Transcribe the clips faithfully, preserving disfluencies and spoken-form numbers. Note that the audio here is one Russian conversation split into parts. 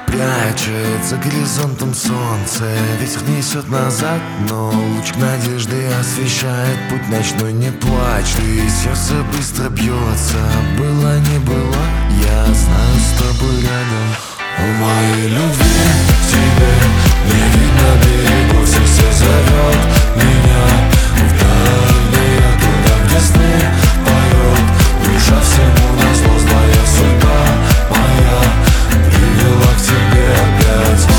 Прячет за горизонтом солнце, ветер несет назад, но лучик надежды освещает путь ночной. Не плачь, ты, сердце быстро бьется, было не было, я знаю, с тобой рядом. У моей любви к тебе не видно берегов, сердце зовет меня вдали, туда, где сны поет душа всему назло, злая судьба моя привела к тебе опять.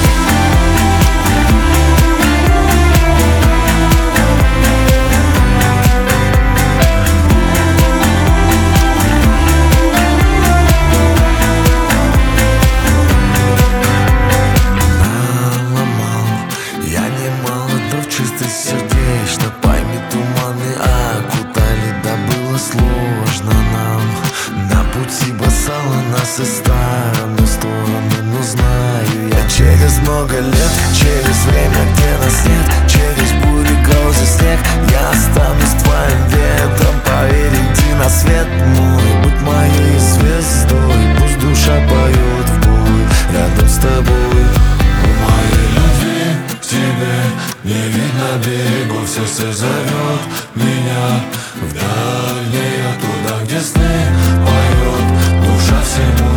Чистосердечно, пойми, туманы окутали, да было сложно нам. На пути бросала нас из стороны в сторону, но знаю я, через много лет, через время, где нас нет, через бури, грозы, снег, я останусь твоим ветром. Поверь, иди на свет мой, будь моей звездой, пусть душа поет в бой рядом с тобой. У моей любви к тебе не видно берегов, сердце зовет меня вдаль, туда, где сны поет душа всему